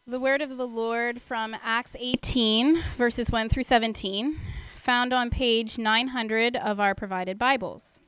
The word of the Lord from Acts 18, verses 1 through 17, found on page 900 of our provided Bibles.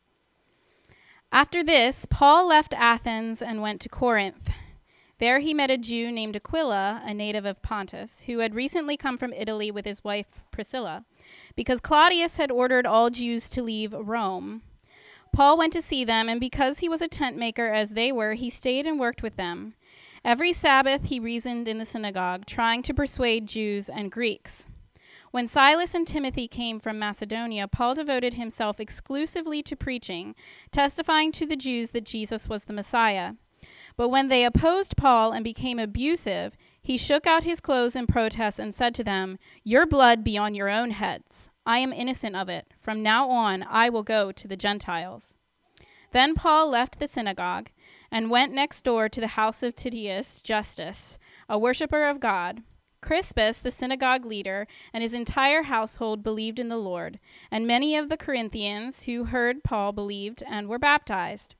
After this, Paul left Athens and went to Corinth. There he met a Jew named Aquila, a native of Pontus, who had recently come from Italy with his wife Priscilla, because Claudius had ordered all Jews to leave Rome. Paul went to see them, and because he was a tent maker as they were, he stayed and worked with them. Every Sabbath he reasoned in the synagogue, trying to persuade Jews and Greeks. When Silas and Timothy came from Macedonia, Paul devoted himself exclusively to preaching, testifying to the Jews that Jesus was the Messiah. But when they opposed Paul and became abusive, he shook out his clothes in protest and said to them, "Your blood be on your own heads. I am innocent of it. From now on, I will go to the Gentiles." Then Paul left the synagogue and went next door to the house of Titius Justus, a worshiper of God. Crispus, the synagogue leader, and his entire household believed in the Lord, and many of the Corinthians who heard Paul believed and were baptized.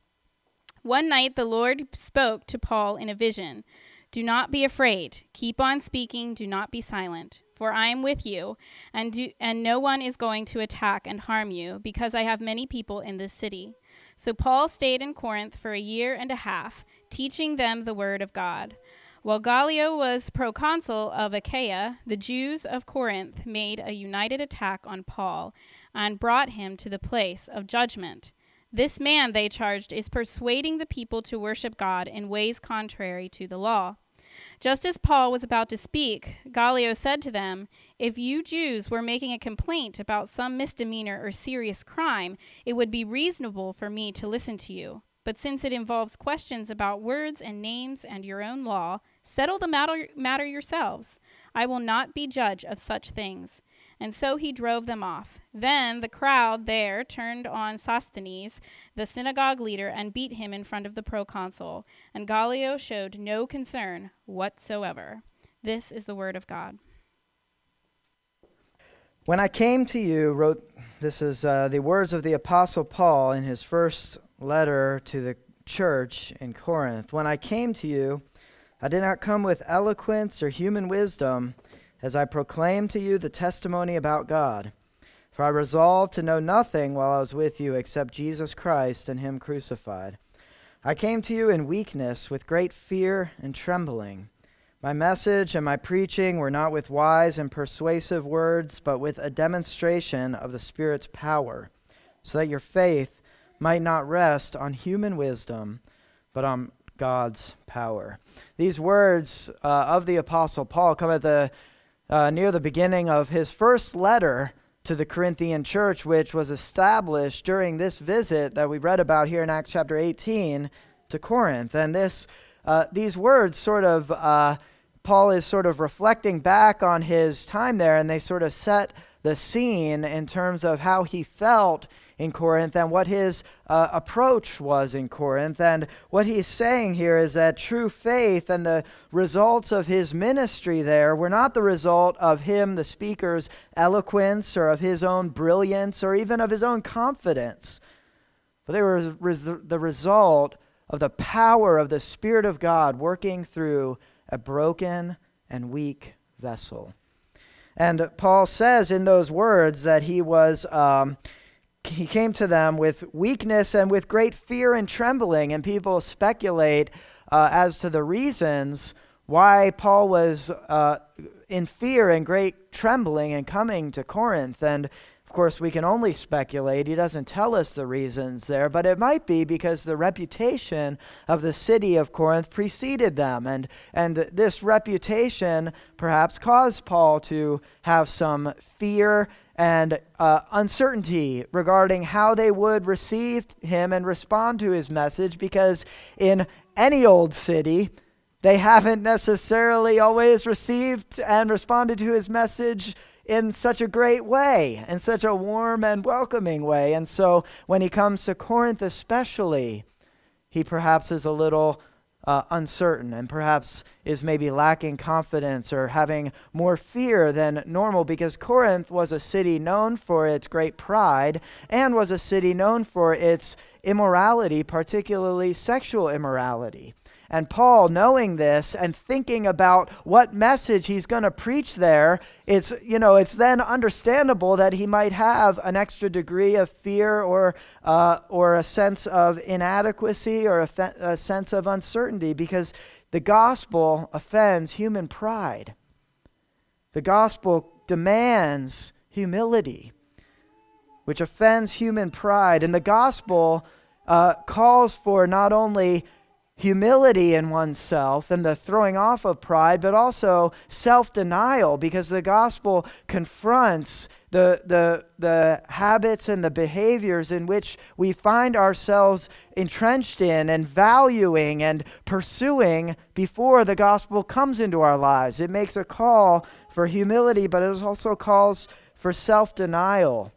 One night the Lord spoke to Paul in a vision. "Do not be afraid. Keep on speaking. Do not be silent. For I am with you, and no one is going to attack and harm you, because I have many people in this city." So Paul stayed in Corinth for 1.5 years, teaching them the word of God. While Gallio was proconsul of Achaia, the Jews of Corinth made a united attack on Paul and brought him to the place of judgment. "This man," they charged, "is persuading the people to worship God in ways contrary to the law." Just as Paul was about to speak, Gallio said to them, "If you Jews were making a complaint about some misdemeanor or serious crime, it would be reasonable for me to listen to you. But since it involves questions about words and names and your own law, settle the matter yourselves. I will not be judge of such things." And so he drove them off. Then the crowd there turned on Sosthenes, the synagogue leader, and beat him in front of the proconsul. And Gallio showed no concern whatsoever. This is the word of God. When I came to you, this is the words of the Apostle Paul in his first letter to the church in Corinth. "When I came to you, I did not come with eloquence or human wisdom, as I proclaimed to you the testimony about God. For I resolved to know nothing while I was with you except Jesus Christ and him crucified. I came to you in weakness, with great fear and trembling. My message and my preaching were not with wise and persuasive words, but with a demonstration of the Spirit's power, so that your faith might not rest on human wisdom, but on God's power." These words of the Apostle Paul come at near the beginning of his first letter to the Corinthian church, which was established during this visit that we read about here in Acts chapter 18 to Corinth. And these words Paul is sort of reflecting back on his time there, and they sort of set the scene in terms of how he felt in Corinth and what his approach was in Corinth. And what he's saying here is that true faith and the results of his ministry there were not the result of him, the speaker's eloquence, or of his own brilliance, or even of his own confidence, but they were the result of the power of the Spirit of God working through a broken and weak vessel. And Paul says in those words that he came to them with weakness and with great fear and trembling, and people speculate as to the reasons why Paul was in fear and great trembling and coming to Corinth. And of course, we can only speculate. He doesn't tell us the reasons there, but it might be because the reputation of the city of Corinth preceded them, and this reputation perhaps caused Paul to have some fear and uncertainty regarding how they would receive him and respond to his message, because in any old city, they haven't necessarily always received and responded to his message in such a great way, in such a warm and welcoming way. And so when he comes to Corinth especially, he perhaps is a little uncertain, and perhaps is maybe lacking confidence or having more fear than normal, because Corinth was a city known for its great pride and was a city known for its immorality, particularly sexual immorality. And Paul, knowing this and thinking about what message he's going to preach there, it's then understandable that he might have an extra degree of fear or a sense of inadequacy or a sense of uncertainty, because the gospel offends human pride. The gospel demands humility, which offends human pride. And the gospel calls for not only humility in oneself and the throwing off of pride, but also self-denial, because the gospel confronts the habits and the behaviors in which we find ourselves entrenched in and valuing and pursuing before the gospel comes into our lives. It makes a call for humility, but it also calls for self-denial.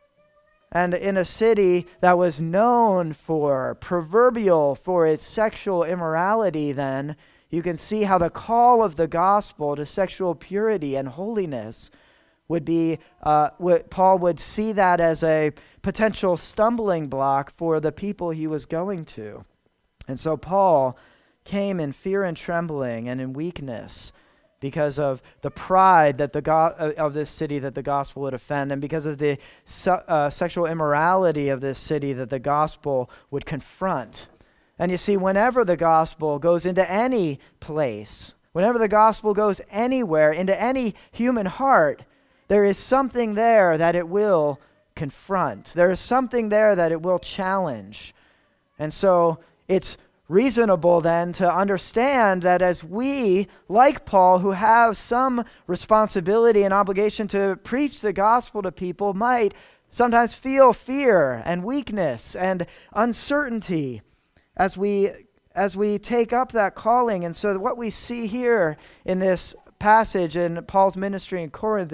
And in a city that was known for, proverbial for its sexual immorality, then, you can see how the call of the gospel to sexual purity and holiness would be, Paul would see that as a potential stumbling block for the people he was going to. And so Paul came in fear and trembling and in weakness, because of the pride that of this city that the gospel would offend, and because of the sexual immorality of this city that the gospel would confront. And you see, whenever the gospel goes into any place, whenever the gospel goes anywhere, into any human heart, there is something there that it will confront. There is something there that it will challenge. And so it's reasonable then to understand that as we, like Paul, who have some responsibility and obligation to preach the gospel to people, might sometimes feel fear and weakness and uncertainty as we take up that calling. And so what we see here in this passage in Paul's ministry in Corinth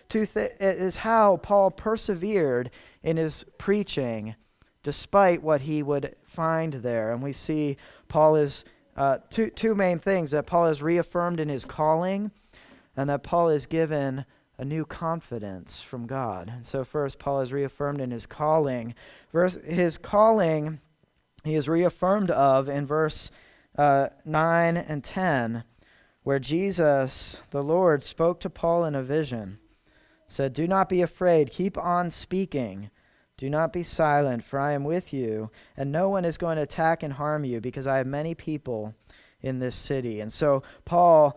is how Paul persevered in his preaching despite what he would find there. And we see Paul is two main things: that Paul is reaffirmed in his calling, and that Paul is given a new confidence from God. And so first, Paul is reaffirmed in his calling. His calling he is reaffirmed of in verse 9 and 10, where Jesus, the Lord, spoke to Paul in a vision, said, "Do not be afraid, keep on speaking. Do not be silent, for I am with you, and no one is going to attack and harm you, because I have many people in this city." And so Paul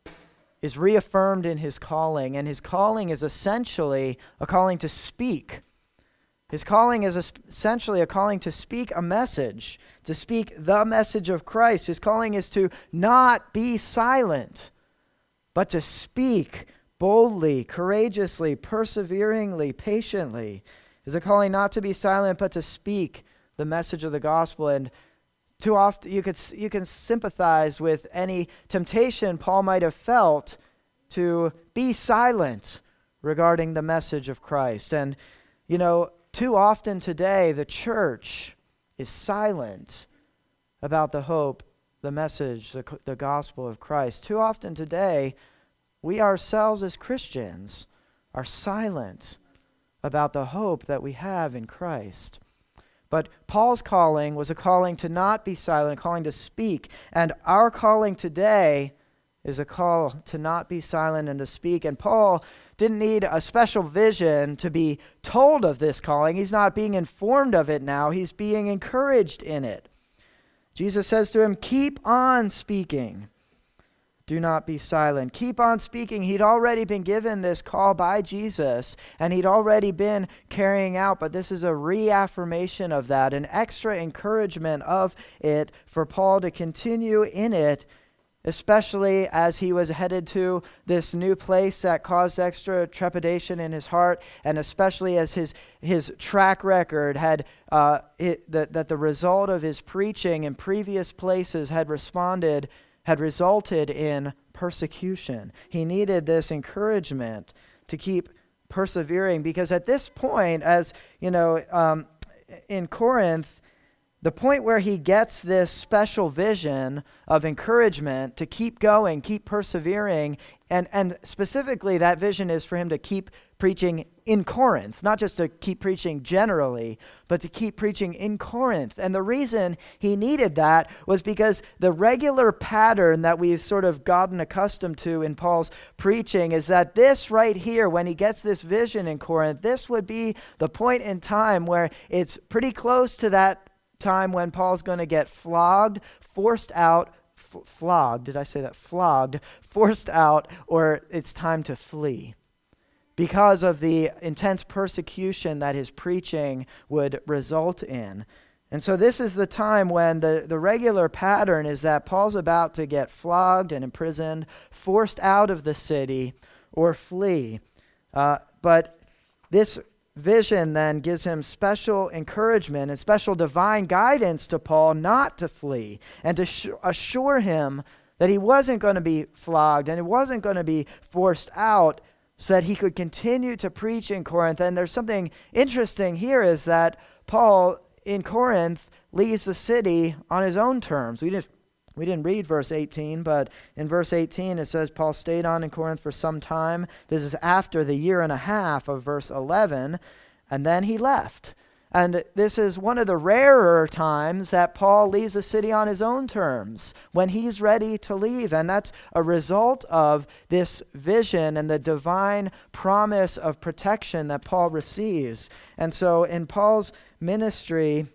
is reaffirmed in his calling, and his calling is essentially a calling to speak. His calling is essentially a calling to speak a message, to speak the message of Christ. His calling is to not be silent, but to speak boldly, courageously, perseveringly, patiently. Is a calling not to be silent, but to speak the message of the gospel. And too often you can sympathize with any temptation Paul might have felt to be silent regarding the message of Christ. And, too often today the church is silent about the hope, the message, the gospel of Christ. Too often today we ourselves as Christians are silent about the hope that we have in Christ. But Paul's calling was a calling to not be silent, a calling to speak. And our calling today is a call to not be silent and to speak. And Paul didn't need a special vision to be told of this calling. He's not being informed of it now. He's being encouraged in it. Jesus says to him, "Keep on speaking. Do not be silent." Keep on speaking. He'd already been given this call by Jesus, and he'd already been carrying out, but this is a reaffirmation of that, an extra encouragement of it for Paul to continue in it, especially as he was headed to this new place that caused extra trepidation in his heart, and especially as his track record had that the result of his preaching in previous places had resulted in persecution. He needed this encouragement to keep persevering, because at this point, as in Corinth, the point where he gets this special vision of encouragement to keep going, keep persevering, and specifically that vision is for him to keep preaching in Corinth, not just to keep preaching generally, but to keep preaching in Corinth. And the reason he needed that was because the regular pattern that we've sort of gotten accustomed to in Paul's preaching is that this right here, when he gets this vision in Corinth, this would be the point in time where it's pretty close to that time when Paul's going to get flogged, forced out, flogged, did I say that? Flogged, forced out, or it's time to flee, because of the intense persecution that his preaching would result in. And so this is the time when the regular pattern is that Paul's about to get flogged and imprisoned, forced out of the city, or flee. But this vision then gives him special encouragement and special divine guidance to Paul not to flee, and to assure him that he wasn't going to be flogged and he wasn't going to be forced out, so that he could continue to preach in Corinth. And there's something interesting here, is that Paul in Corinth leaves the city on his own terms. We didn't read verse 18, but in verse 18 it says Paul stayed on in Corinth for some time. This is after the year and a half of verse 11, and then he left. And this is one of the rarer times that Paul leaves the city on his own terms, when he's ready to leave. And that's a result of this vision and the divine promise of protection that Paul receives. And so in Paul's ministry,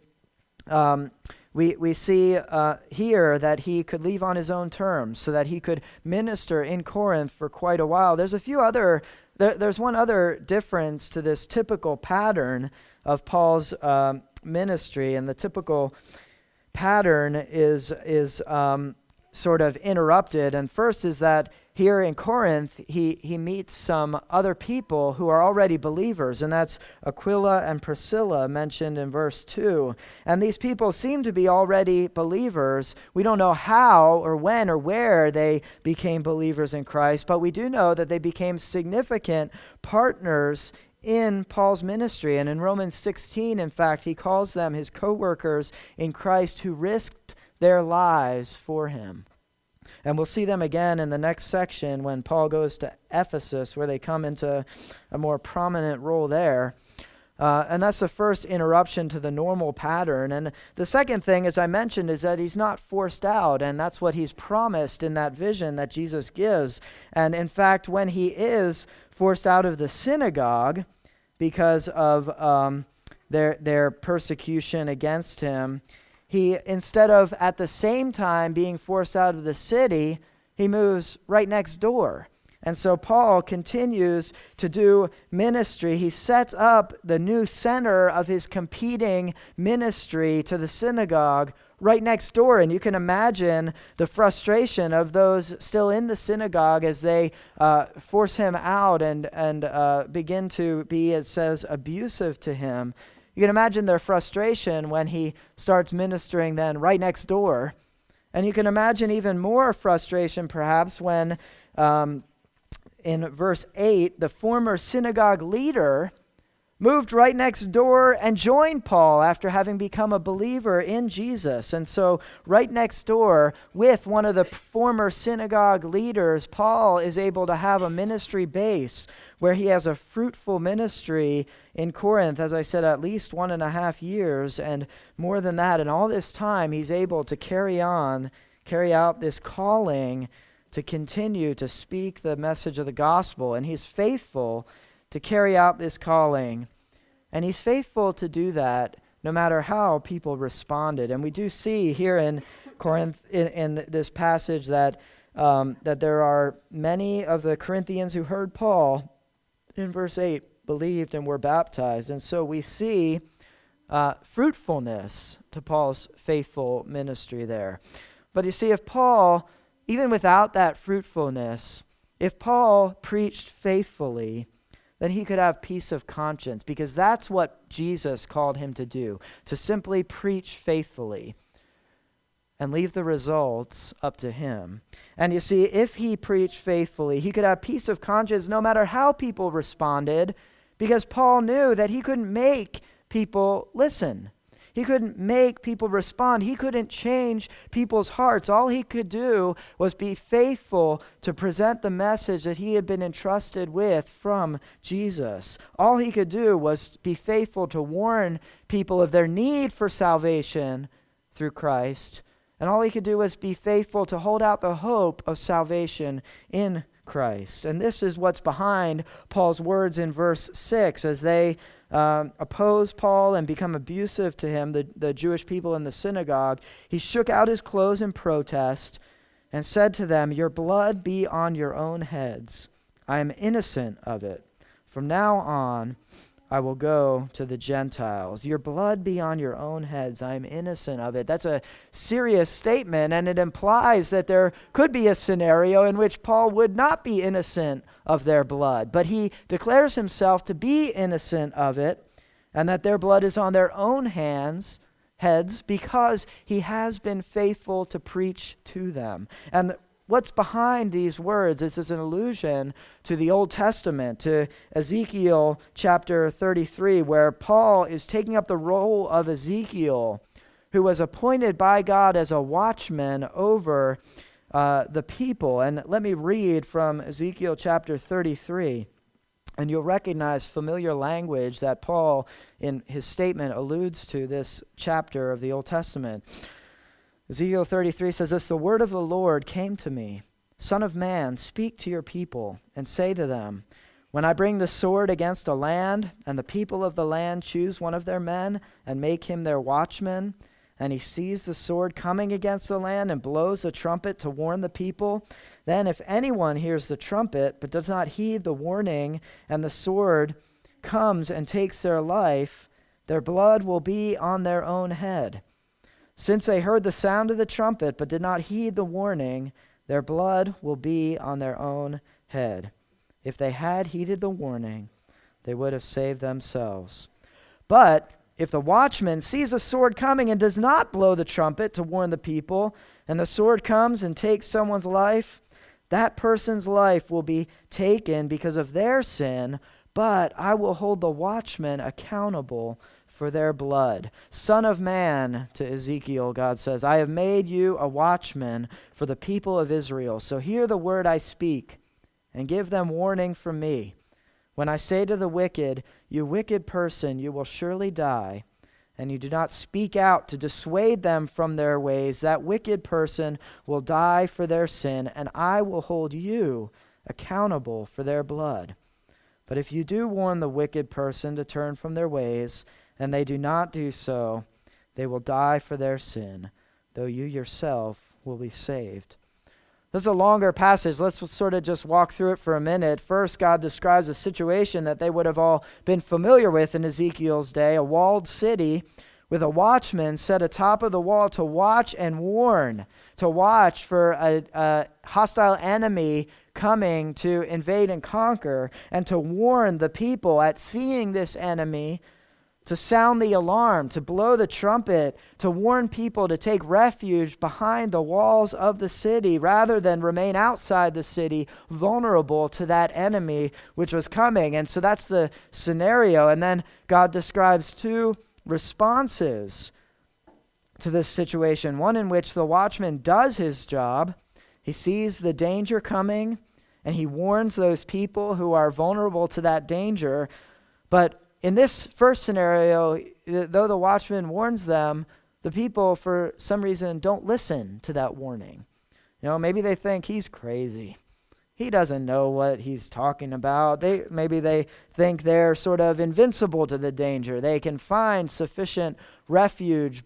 we see here that he could leave on his own terms so that he could minister in Corinth for quite a while. There's one other difference to this typical pattern of Paul's ministry, and the typical pattern is sort of interrupted. And first is that here in Corinth, he meets some other people who are already believers, and that's Aquila and Priscilla mentioned in verse 2. And these people seem to be already believers. We don't know how or when or where they became believers in Christ, but we do know that they became significant partners in Paul's ministry. And in Romans 16, in fact, he calls them his co-workers in Christ who risked their lives for him. And we'll see them again in the next section when Paul goes to Ephesus, where they come into a more prominent role there. And that's the first interruption to the normal pattern. And the second thing, as I mentioned, is that he's not forced out, and that's what he's promised in that vision that Jesus gives. And in fact, when he is forced out of the synagogue because of their persecution against him, he, instead of at the same time being forced out of the city, he moves right next door. And so Paul continues to do ministry. He sets up the new center of his competing ministry to the synagogue right next door. And you can imagine the frustration of those still in the synagogue as they force him out and begin to be, it says, abusive to him. You can imagine their frustration when he starts ministering then right next door. And you can imagine even more frustration perhaps when in verse 8, the former synagogue leader moved right next door and joined Paul after having become a believer in Jesus. And so right next door with one of the former synagogue leaders, Paul is able to have a ministry base where he has a fruitful ministry in Corinth, as I said, at least 1.5 years, and more than that. And all this time, he's able to carry out this calling to continue to speak the message of the gospel. And he's faithful to carry out this calling. And he's faithful to do that no matter how people responded. And we do see here in Corinth, in this passage, that there are many of the Corinthians who heard Paul, in verse 8, believed and were baptized. And so we see fruitfulness to Paul's faithful ministry there. But you see, if Paul, even without that fruitfulness, if Paul preached faithfully, then he could have peace of conscience, because that's what Jesus called him to do, to simply preach faithfully and leave the results up to him. And you see, if he preached faithfully, he could have peace of conscience no matter how people responded, because Paul knew that he couldn't make people listen. He couldn't make people respond. He couldn't change people's hearts. All he could do was be faithful to present the message that he had been entrusted with from Jesus. All he could do was be faithful to warn people of their need for salvation through Christ. And all he could do was be faithful to hold out the hope of salvation in Christ. And this is what's behind Paul's words in verse 6 as they oppose Paul and become abusive to him, the Jewish people in the synagogue. He shook out his clothes in protest and said to them, "Your blood be on your own heads. I am innocent of it. From now on, I will go to the Gentiles. Your blood be on your own heads. I am innocent of it." That's a serious statement, and it implies that there could be a scenario in which Paul would not be innocent of their blood. But he declares himself to be innocent of it, and that their blood is on their own heads, because he has been faithful to preach to them. And what's behind these words is an allusion to the Old Testament, to Ezekiel chapter 33, where Paul is taking up the role of Ezekiel, who was appointed by God as a watchman over the people. And let me read from Ezekiel chapter 33. And you'll recognize familiar language that Paul, in his statement, alludes to this chapter of the Old Testament. Ezekiel 33 says this, "The word of the Lord came to me. Son of man, speak to your people and say to them, when I bring the sword against a land, and the people of the land choose one of their men and make him their watchman, and he sees the sword coming against the land and blows a trumpet to warn the people, then if anyone hears the trumpet but does not heed the warning, and the sword comes and takes their life, their blood will be on their own head. Since they heard the sound of the trumpet but did not heed the warning, their blood will be on their own head. If they had heeded the warning, they would have saved themselves. But if the watchman sees a sword coming and does not blow the trumpet to warn the people, and the sword comes and takes someone's life, that person's life will be taken because of their sin, but I will hold the watchman accountable for their blood. Son of man," to Ezekiel, God says, "I have made you a watchman for the people of Israel. So hear the word I speak and give them warning from me. When I say to the wicked, 'You wicked person, you will surely die,' and you do not speak out to dissuade them from their ways, that wicked person will die for their sin, and I will hold you accountable for their blood. But if you do warn the wicked person to turn from their ways, and they do not do so, they will die for their sin, though you yourself will be saved." This is a longer passage. Let's sort of just walk through it for a minute. First, God describes a situation that they would have all been familiar with in Ezekiel's day, a walled city with a watchman set atop of the wall to watch and warn, to watch for a hostile enemy coming to invade and conquer, and to warn the people at seeing this enemy, to sound the alarm, to blow the trumpet, to warn people to take refuge behind the walls of the city rather than remain outside the city, vulnerable to that enemy which was coming. And so that's the scenario. And then God describes two responses to this situation. One in which the watchman does his job. He sees the danger coming, and he warns those people who are vulnerable to that danger. But in this first scenario, though the watchman warns them, the people, for some reason, don't listen to that warning. Maybe they think he's crazy. He doesn't know what he's talking about. Maybe they think they're sort of invincible to the danger. They can find sufficient refuge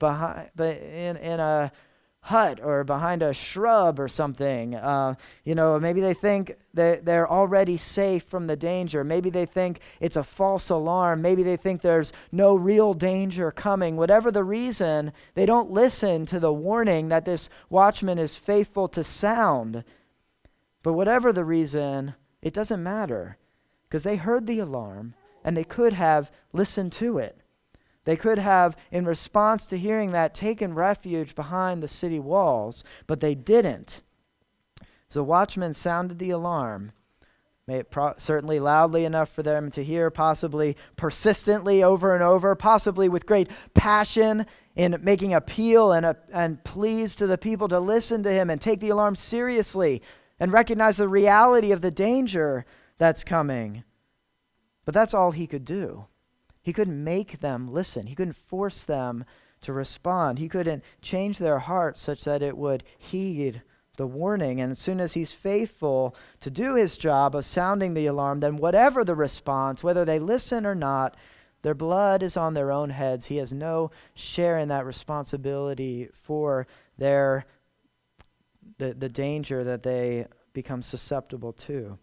in a hut or behind a shrub or something. Maybe they think that they're already safe from the danger. Maybe they think it's a false alarm. Maybe they think there's no real danger coming. Whatever the reason, they don't listen to the warning that this watchman is faithful to sound. But whatever the reason, it doesn't matter, because they heard the alarm and they could have listened to it. They could have, in response to hearing that, taken refuge behind the city walls, but they didn't. So the watchman sounded the alarm, certainly loudly enough for them to hear, possibly persistently over and over, possibly with great passion in making appeal and pleas to the people to listen to him and take the alarm seriously and recognize the reality of the danger that's coming. But that's all he could do. He couldn't make them listen. He couldn't force them to respond. He couldn't change their hearts such that it would heed the warning. And as soon as he's faithful to do his job of sounding the alarm, then whatever the response, whether they listen or not, their blood is on their own heads. He has no share in that responsibility for the danger that they become susceptible to.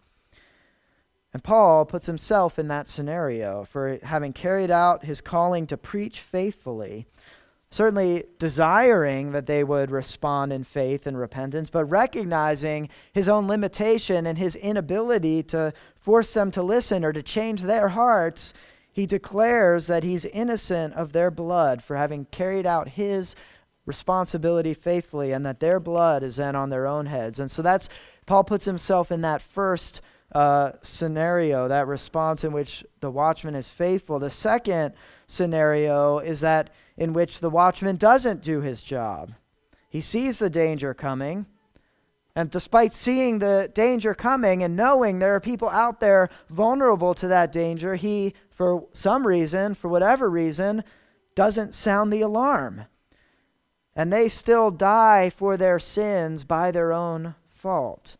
And Paul puts himself in that scenario for having carried out his calling to preach faithfully, certainly desiring that they would respond in faith and repentance, but recognizing his own limitation and his inability to force them to listen or to change their hearts. He declares that he's innocent of their blood for having carried out his responsibility faithfully, and that their blood is then on their own heads. And so Paul puts himself in that first scenario, that response in which the watchman is faithful. The second scenario is that in which the watchman doesn't do his job. He sees the danger coming, and despite seeing the danger coming and knowing there are people out there vulnerable to that danger, he, for some reason, for whatever reason, doesn't sound the alarm. And they still die for their sins by their own fault.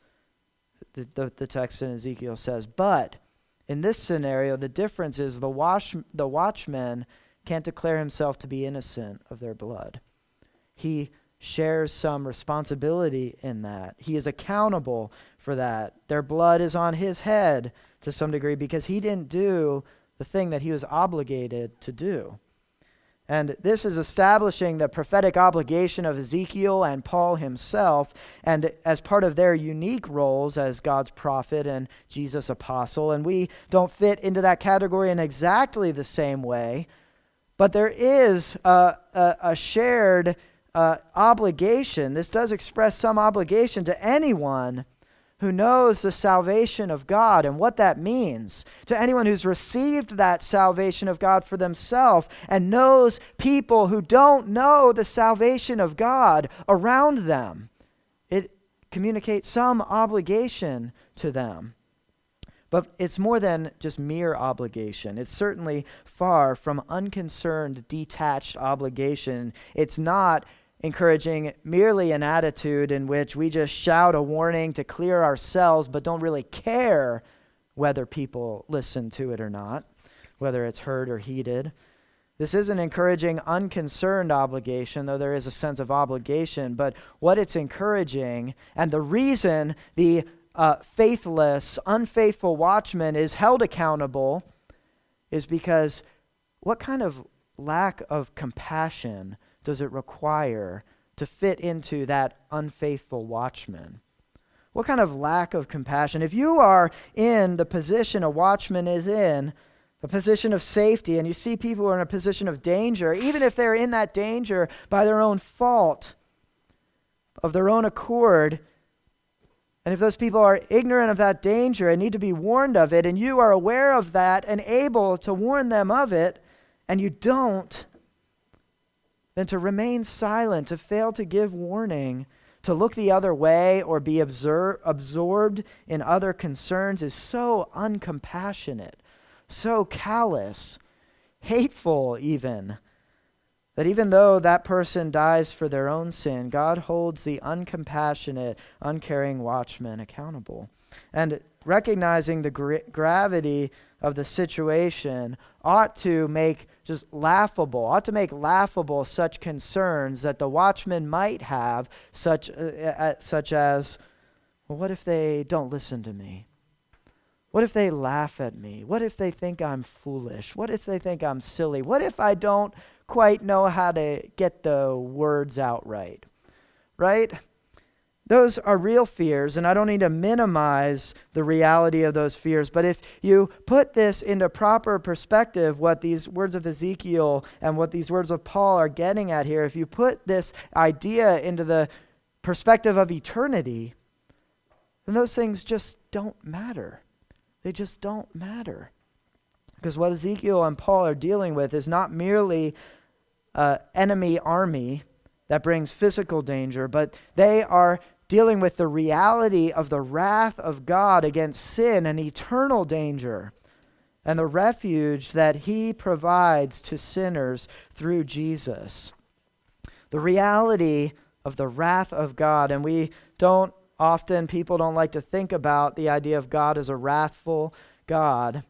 The text in Ezekiel says, but in this scenario, the difference is the watchman can't declare himself to be innocent of their blood. He shares some responsibility in that. He is accountable for that. Their blood is on his head to some degree because he didn't do the thing that he was obligated to do. And this is establishing the prophetic obligation of Ezekiel and Paul himself, and as part of their unique roles as God's prophet and Jesus' apostle. And we don't fit into that category in exactly the same way, but there is a shared obligation. This does express some obligation to anyone who knows the salvation of God and what that means, to anyone who's received that salvation of God for themselves and knows people who don't know the salvation of God around them. It communicates some obligation to them. But it's more than just mere obligation. It's certainly far from unconcerned, detached obligation. It's not encouraging merely an attitude in which we just shout a warning to clear ourselves but don't really care whether people listen to it or not, whether it's heard or heeded. This isn't encouraging unconcerned obligation, though there is a sense of obligation, but what it's encouraging, and the reason the faithless, unfaithful watchman is held accountable, is because what kind of lack of compassion does it require to fit into that unfaithful watchman? What kind of lack of compassion? If you are in the position a watchman is in, a position of safety, and you see people who are in a position of danger, even if they're in that danger by their own fault, of their own accord, and if those people are ignorant of that danger and need to be warned of it, and you are aware of that and able to warn them of it, and you don't, then to remain silent, to fail to give warning, to look the other way or be absorbed in other concerns is so uncompassionate, so callous, hateful even, that even though that person dies for their own sin, God holds the uncompassionate, uncaring watchman accountable. And recognizing the gravity of the situation ought to make laughable such concerns that the watchman might have, such as, well, what if they don't listen to me? What if they laugh at me? What if they think I'm foolish? What if they think I'm silly? What if I don't quite know how to get the words out right? Right? Those are real fears, and I don't need to minimize the reality of those fears. But if you put this into proper perspective, what these words of Ezekiel and what these words of Paul are getting at here, if you put this idea into the perspective of eternity, then those things just don't matter. they just don't matter. Because what Ezekiel and Paul are dealing with is not merely an enemy army that brings physical danger, but they are dealing with the reality of the wrath of God against sin and eternal danger, and the refuge that he provides to sinners through Jesus. The reality of the wrath of God, and people don't like to think about the idea of God as a wrathful God.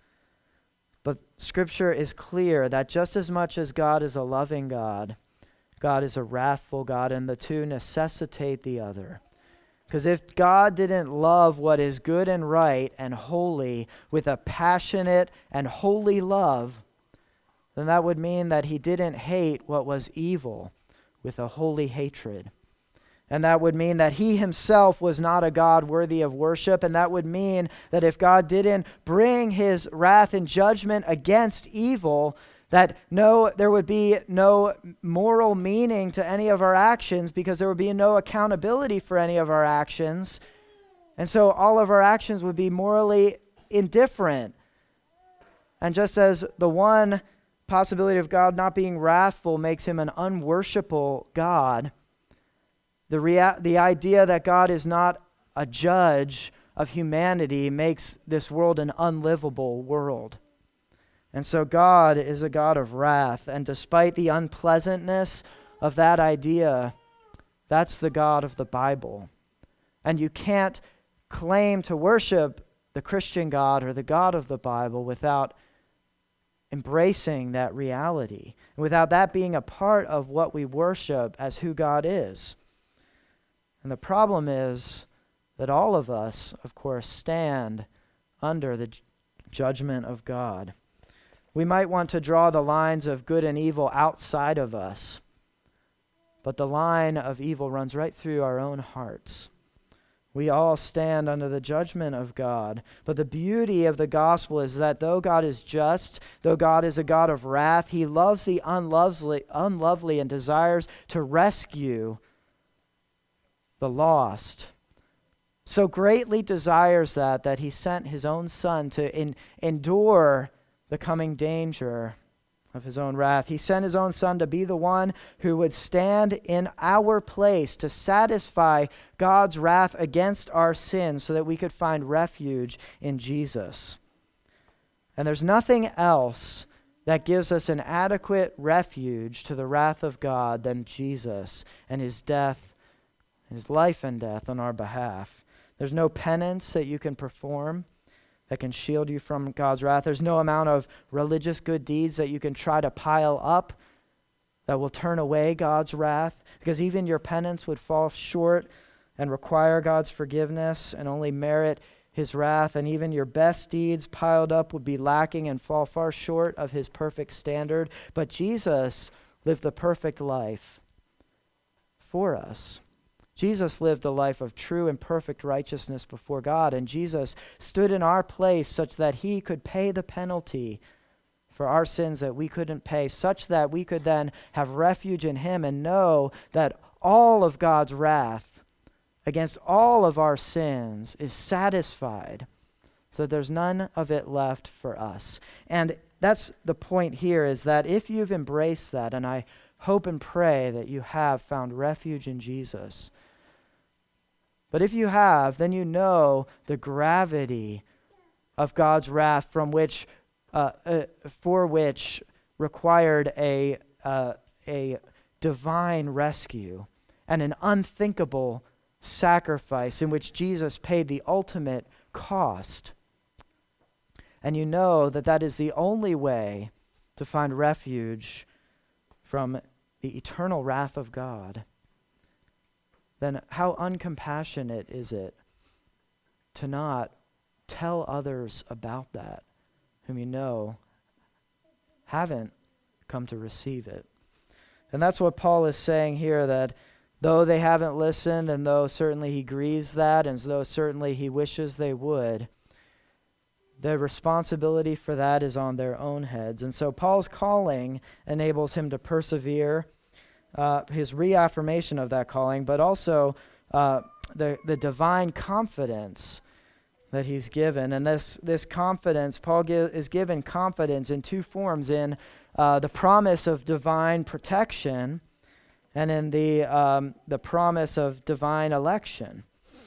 But Scripture is clear that just as much as God is a loving God, God is a wrathful God, and the two necessitate the other. Because if God didn't love what is good and right and holy with a passionate and holy love, then that would mean that he didn't hate what was evil with a holy hatred. And that would mean that he himself was not a God worthy of worship. And that would mean that if God didn't bring his wrath and judgment against evil, that there would be no moral meaning to any of our actions, because there would be no accountability for any of our actions. And so all of our actions would be morally indifferent. And just as the one possibility of God not being wrathful makes him an unworshipable God, the idea that God is not a judge of humanity makes this world an unlivable world. And so God is a God of wrath, and despite the unpleasantness of that idea, that's the God of the Bible. And you can't claim to worship the Christian God or the God of the Bible without embracing that reality, and without that being a part of what we worship as who God is. And the problem is that all of us, of course, stand under the judgment of God. We might want to draw the lines of good and evil outside of us, but the line of evil runs right through our own hearts. We all stand under the judgment of God. But the beauty of the gospel is that though God is just, though God is a God of wrath, he loves the unlovely and desires to rescue the lost. So greatly desires that he sent his own Son to endure the coming danger of his own wrath. He sent his own Son to be the one who would stand in our place to satisfy God's wrath against our sins so that we could find refuge in Jesus. And there's nothing else that gives us an adequate refuge to the wrath of God than Jesus and his death, his life and death on our behalf. There's no penance that you can perform that can shield you from God's wrath. There's no amount of religious good deeds that you can try to pile up that will turn away God's wrath, because even your penance would fall short and require God's forgiveness and only merit his wrath. And even your best deeds piled up would be lacking and fall far short of his perfect standard. But Jesus lived the perfect life for us. Jesus lived a life of true and perfect righteousness before God, and Jesus stood in our place such that he could pay the penalty for our sins that we couldn't pay, such that we could then have refuge in him and know that all of God's wrath against all of our sins is satisfied, so that there's none of it left for us. And that's the point here, is that if you've embraced that, and I hope and pray that you have found refuge in Jesus, but if you have, then you know the gravity of God's wrath for which required a divine rescue and an unthinkable sacrifice in which Jesus paid the ultimate cost. And you know that that is the only way to find refuge from the eternal wrath of God. Then how uncompassionate is it to not tell others about that whom you know haven't come to receive it? And that's what Paul is saying here, that though they haven't listened, and though certainly he grieves that, and though certainly he wishes they would, the responsibility for that is on their own heads. And so Paul's calling enables him to persevere, his reaffirmation of that calling, but also the divine confidence that he's given. And this confidence, Paul is given confidence in two forms, in the promise of divine protection and in the promise of divine election.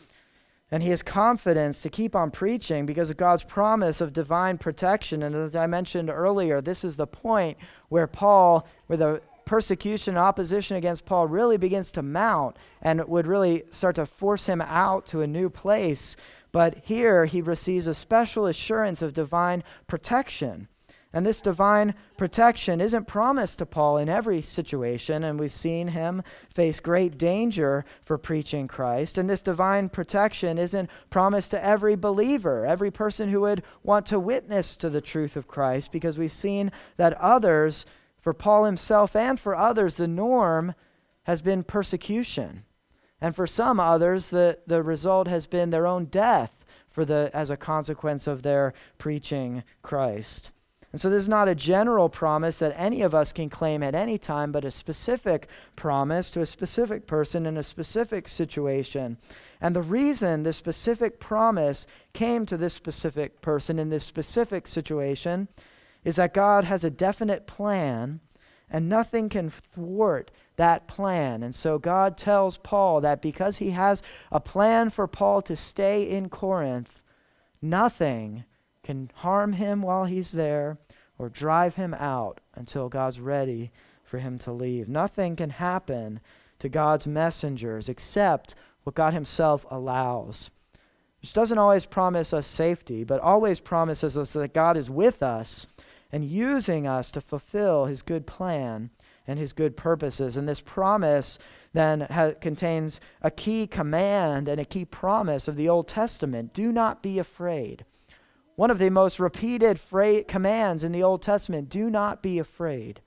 And he has confidence to keep on preaching because of God's promise of divine protection. And as I mentioned earlier, this is the point where the persecution and opposition against Paul really begins to mount and it would really start to force him out to a new place. But here he receives a special assurance of divine protection. And this divine protection isn't promised to Paul in every situation, and we've seen him face great danger for preaching Christ. And this divine protection isn't promised to every believer, every person who would want to witness to the truth of Christ, because we've seen that others, for Paul himself and for others, the norm has been persecution. And for some others, the result has been their own death as a consequence of their preaching Christ. And so this is not a general promise that any of us can claim at any time, but a specific promise to a specific person in a specific situation. And the reason this specific promise came to this specific person in this specific situation is that God has a definite plan, and nothing can thwart that plan. And so God tells Paul that because he has a plan for Paul to stay in Corinth, nothing can harm him while he's there or drive him out until God's ready for him to leave. Nothing can happen to God's messengers except what God himself allows, which doesn't always promise us safety, but always promises us that God is with us and using us to fulfill his good plan and his good purposes. And this promise then contains a key command and a key promise of the Old Testament. Do not be afraid. One of the most repeated commands in the Old Testament, do not be afraid.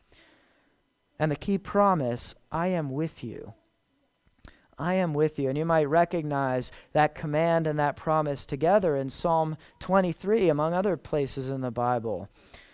And the key promise, I am with you. I am with you. And you might recognize that command and that promise together in Psalm 23, among other places in the Bible.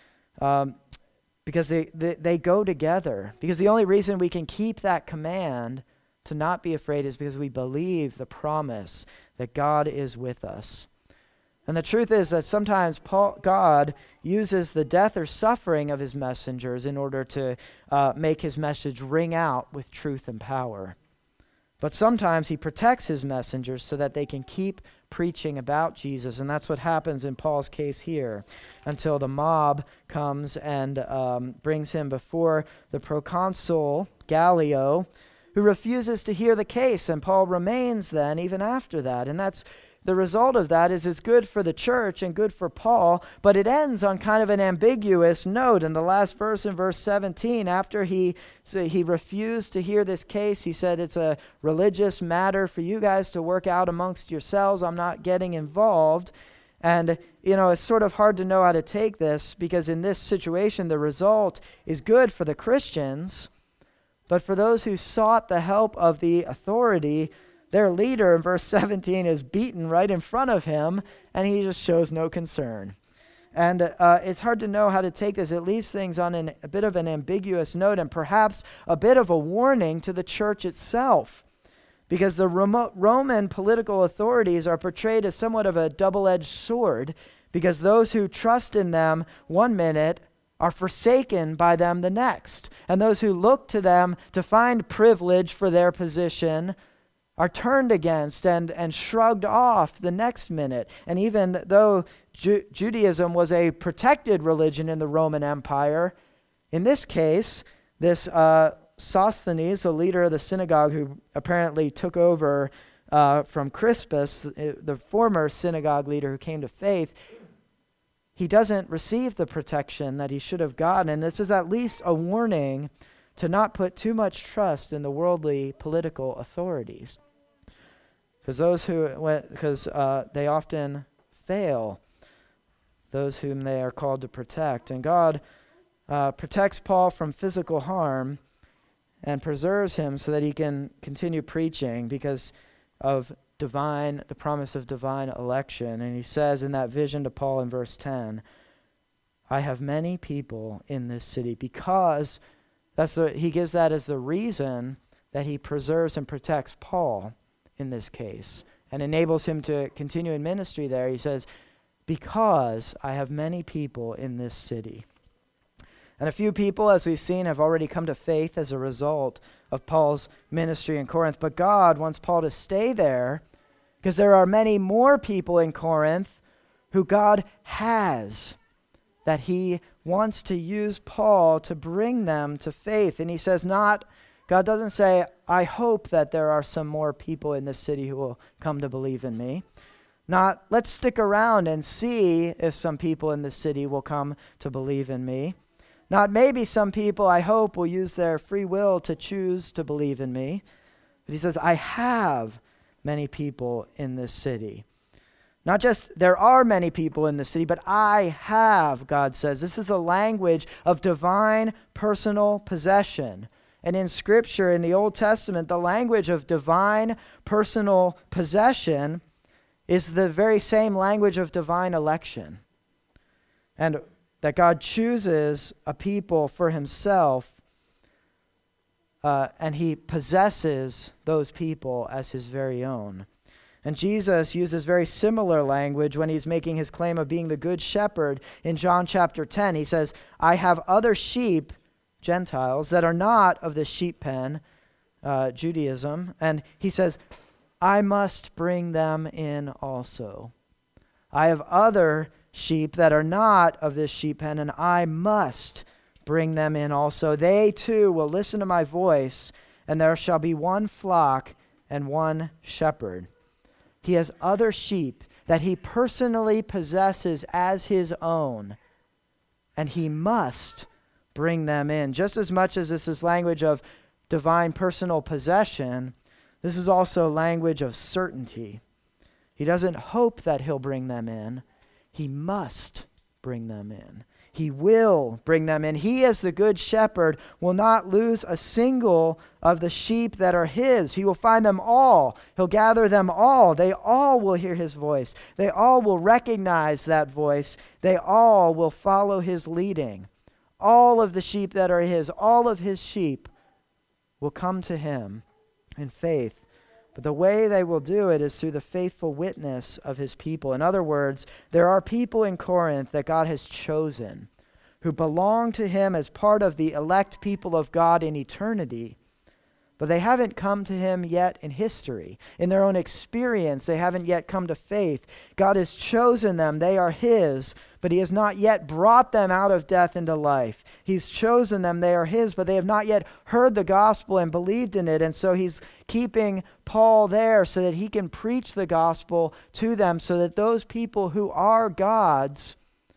Because they go together. Because the only reason we can keep that command to not be afraid is because we believe the promise that God is with us. And the truth is that sometimes God uses the death or suffering of his messengers in order to make his message ring out with truth and power. But sometimes he protects his messengers so that they can keep preaching about Jesus. And that's what happens in Paul's case here until the mob comes and brings him before the proconsul Gallio, who refuses to hear the case. And Paul remains then even after that. And that's the result of that is it's good for the church and good for Paul, but it ends on kind of an ambiguous note. In the last verse, in verse 17, after he refused to hear this case, he said, it's a religious matter for you guys to work out amongst yourselves. I'm not getting involved. And, it's sort of hard to know how to take this because in this situation, the result is good for the Christians, but for those who sought the help of the authority, their leader in verse 17 is beaten right in front of him, and he just shows no concern. And it's hard to know how to take this. It leaves things on a bit of an ambiguous note and perhaps a bit of a warning to the church itself. Because the Roman political authorities are portrayed as somewhat of a double-edged sword, because those who trust in them one minute are forsaken by them the next. And those who look to them to find privilege for their position are turned against and shrugged off the next minute. And even though Judaism was a protected religion in the Roman Empire, in this case, this Sosthenes, the leader of the synagogue who apparently took over from Crispus, the former synagogue leader who came to faith, he doesn't receive the protection that he should have gotten. And this is at least a warning to not put too much trust in the worldly political authorities. Because they often fail those whom they are called to protect. And God protects Paul from physical harm and preserves him so that he can continue preaching because of the promise of divine election. And he says in that vision to Paul in verse 10, I have many people in this city, because he gives that as the reason that he preserves and protects Paul in this case. and enables him to continue in ministry there. He says, because I have many people in this city. And a few people, as we've seen, have already come to faith as a result of Paul's ministry in Corinth. But God wants Paul to stay there because there are many more people in Corinth who God has, that he wants to use Paul to bring them to faith. And he says God doesn't say, I hope that there are some more people in this city who will come to believe in me. Not, let's stick around and see if some people in this city will come to believe in me. Not maybe some people, I hope, will use their free will to choose to believe in me. But he says, I have many people in this city. Not just there are many people in the city, but I have, God says. This is the language of divine personal possession. And in Scripture, in the Old Testament, the language of divine personal possession is the very same language of divine election. And that God chooses a people for himself, and he possesses those people as his very own. And Jesus uses very similar language when he's making his claim of being the good shepherd in John chapter 10. He says, I have other sheep, Gentiles, that are not of the sheep pen, Judaism. And he says, I must bring them in also. I have other sheep that are not of this sheep pen, and I must bring them in also. They too will listen to my voice, and there shall be one flock and one shepherd. He has other sheep that he personally possesses as his own, and he must bring them in. Just as much as this is language of divine personal possession, this is also language of certainty. He doesn't hope that he'll bring them in. He must bring them in. He will bring them in. He, as the good shepherd, will not lose a single of the sheep that are his. He will find them all. He'll gather them all. They all will hear his voice. They all will recognize that voice. They all will follow his leading. All of the sheep that are his, all of his sheep will come to him in faith. But the way they will do it is through the faithful witness of his people. In other words, there are people in Corinth that God has chosen who belong to him as part of the elect people of God in eternity. But they haven't come to him yet in history. In their own experience, they haven't yet come to faith. God has chosen them. They are his, but he has not yet brought them out of death into life. He's chosen them. They are his, but they have not yet heard the gospel and believed in it. And so he's keeping Paul there so that he can preach the gospel to them, so that those people who are God's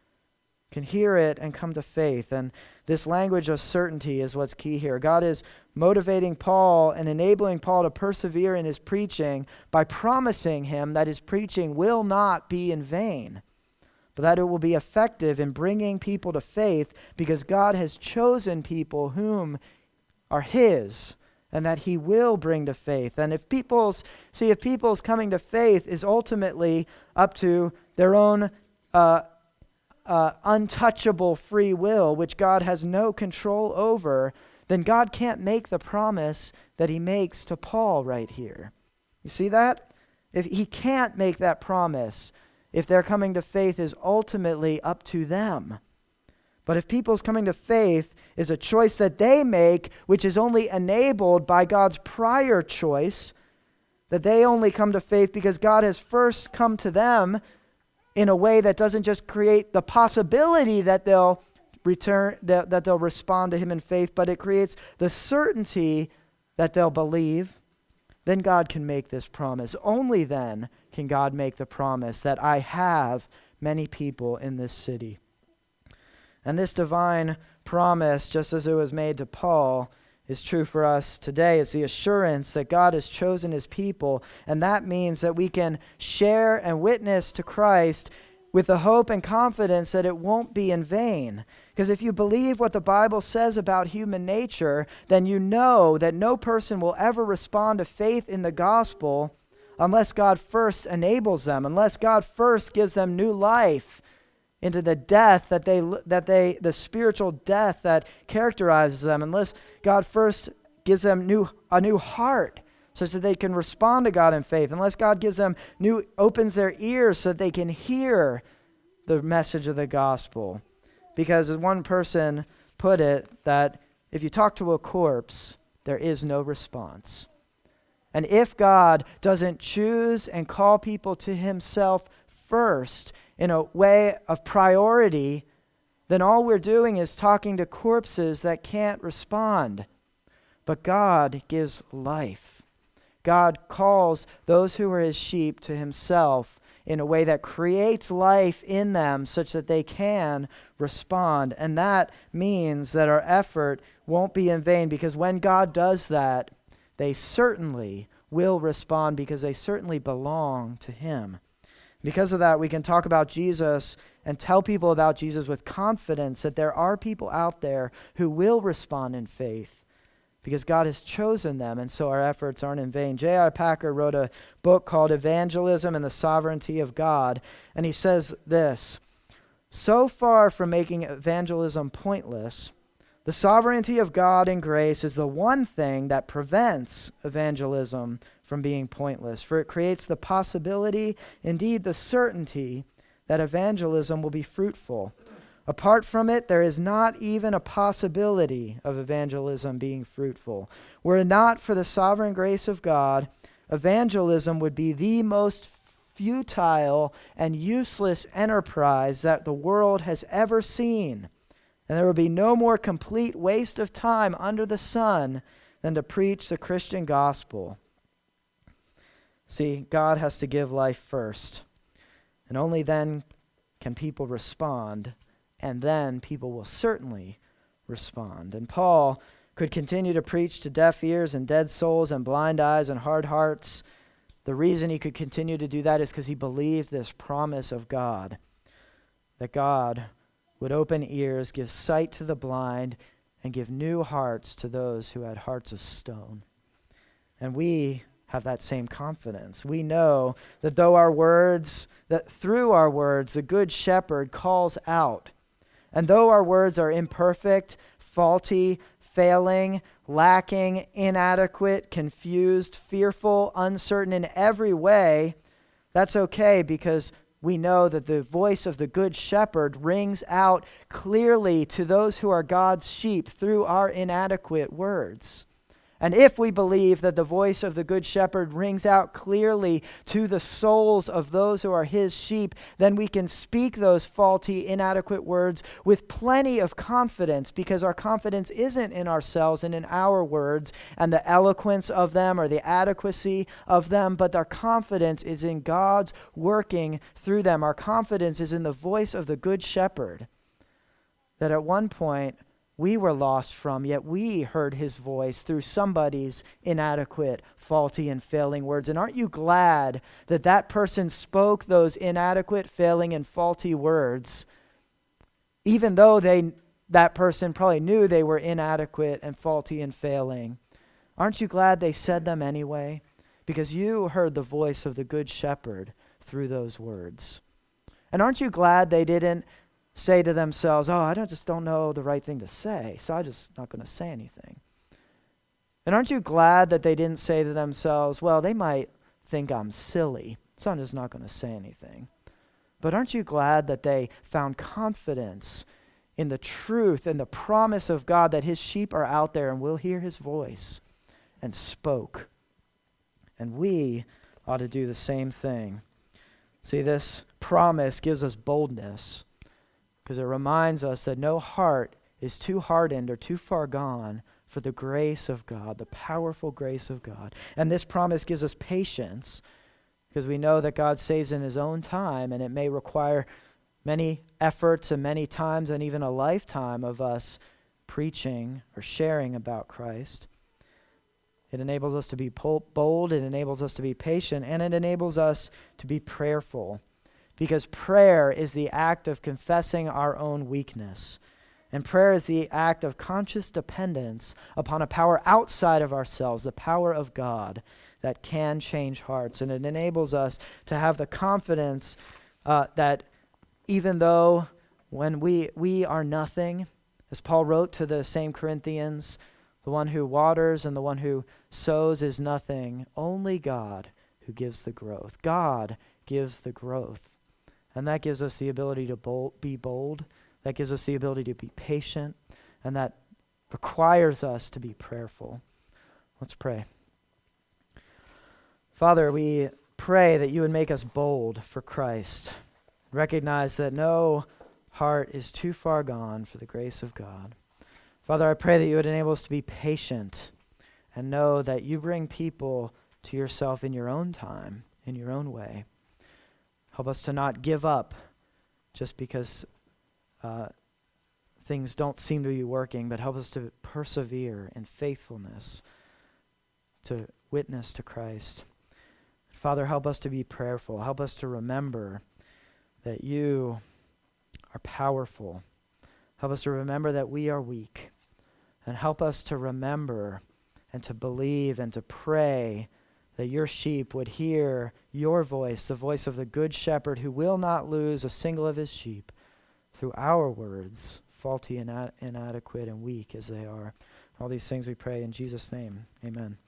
can hear it and come to faith. And this language of certainty is what's key here. God is motivating Paul and enabling Paul to persevere in his preaching by promising him that his preaching will not be in vain, but that it will be effective in bringing people to faith, because God has chosen people whom are his, and that he will bring to faith. And if people's coming to faith is ultimately up to their own untouchable free will, which God has no control over, then God can't make the promise that he makes to Paul right here. You see that? If he can't make that promise, if their coming to faith is ultimately up to them. But if people's coming to faith is a choice that they make, which is only enabled by God's prior choice, that they only come to faith because God has first come to them in a way that doesn't just create the possibility that they'll that they'll respond to him in faith, but it creates the certainty that they'll believe, then God can make this promise. Only then can God make the promise that I have many people in this city. And this divine promise, just as it was made to Paul, is true for us today. It's the assurance that God has chosen his people, and that means that we can share and witness to Christ with the hope and confidence that it won't be in vain. Because if you believe what the Bible says about human nature, then you know that no person will ever respond to faith in the gospel unless God first enables them, unless God first gives them new life into the death the spiritual death that characterizes them, unless God first gives them a new heart such that they can respond to God in faith, unless God gives them opens their ears so that they can hear the message of the gospel. Because as one person put it, that if you talk to a corpse, there is no response. And if God doesn't choose and call people to himself first in a way of priority, then all we're doing is talking to corpses that can't respond. But God gives life. God calls those who are his sheep to himself in a way that creates life in them such that they can respond. And that means that our effort won't be in vain, because when God does that, they certainly will respond, because they certainly belong to him. Because of that, we can talk about Jesus and tell people about Jesus with confidence that there are people out there who will respond in faith, because God has chosen them, and so our efforts aren't in vain. J.I. Packer wrote a book called Evangelism and the Sovereignty of God, and he says this: so far from making evangelism pointless, the sovereignty of God and grace is the one thing that prevents evangelism from being pointless, for it creates the possibility, indeed the certainty, that evangelism will be fruitful. Apart from it, there is not even a possibility of evangelism being fruitful. Were it not for the sovereign grace of God, evangelism would be the most futile and useless enterprise that the world has ever seen. And there would be no more complete waste of time under the sun than to preach the Christian gospel. See, God has to give life first. And only then can people respond. And then people will certainly respond. And Paul could continue to preach to deaf ears and dead souls and blind eyes and hard hearts. The reason he could continue to do that is because he believed this promise of God, that God would open ears, give sight to the blind, and give new hearts to those who had hearts of stone. And we have that same confidence. We know that through our words, the Good Shepherd calls out. And though our words are imperfect, faulty, failing, lacking, inadequate, confused, fearful, uncertain in every way, that's okay, because we know that the voice of the Good Shepherd rings out clearly to those who are God's sheep through our inadequate words. And if we believe that the voice of the Good Shepherd rings out clearly to the souls of those who are his sheep, then we can speak those faulty, inadequate words with plenty of confidence, because our confidence isn't in ourselves and in our words and the eloquence of them or the adequacy of them, but our confidence is in God's working through them. Our confidence is in the voice of the Good Shepherd, that at one point we were lost from, yet we heard his voice through somebody's inadequate, faulty, and failing words. And aren't you glad that that person spoke those inadequate, failing, and faulty words, even though that person probably knew they were inadequate and faulty and failing? Aren't you glad they said them anyway? Because you heard the voice of the Good Shepherd through those words. And aren't you glad they didn't say to themselves, I just don't know the right thing to say, so I'm just not going to say anything? And aren't you glad that they didn't say to themselves, well, they might think I'm silly, so I'm just not going to say anything? But aren't you glad that they found confidence in the truth and the promise of God that his sheep are out there and will hear his voice, and spoke? And we ought to do the same thing. See, this promise gives us boldness, because it reminds us that no heart is too hardened or too far gone for the grace of God, the powerful grace of God. And this promise gives us patience, because we know that God saves in his own time, and it may require many efforts and many times and even a lifetime of us preaching or sharing about Christ. It enables us to be bold, it enables us to be patient, and it enables us to be prayerful. Because prayer is the act of confessing our own weakness. And prayer is the act of conscious dependence upon a power outside of ourselves, the power of God that can change hearts. And it enables us to have the confidence that even though when we are nothing, as Paul wrote to the same Corinthians, The one who waters and the one who sows is nothing. Only God who gives the growth. God gives the growth. And that gives us the ability to be bold. That gives us the ability to be patient. And that requires us to be prayerful. Let's pray. Father, we pray that you would make us bold for Christ. Recognize that no heart is too far gone for the grace of God. Father, I pray that you would enable us to be patient and know that you bring people to yourself in your own time, in your own way. Help us to not give up just because things don't seem to be working, but help us to persevere in faithfulness to witness to Christ. Father, help us to be prayerful. Help us to remember that you are powerful. Help us to remember that we are weak. And help us to remember and to believe and to pray that your sheep would hear your voice, the voice of the good shepherd who will not lose a single of his sheep through our words, faulty and inadequate and weak as they are. All these things we pray in Jesus' name. Amen.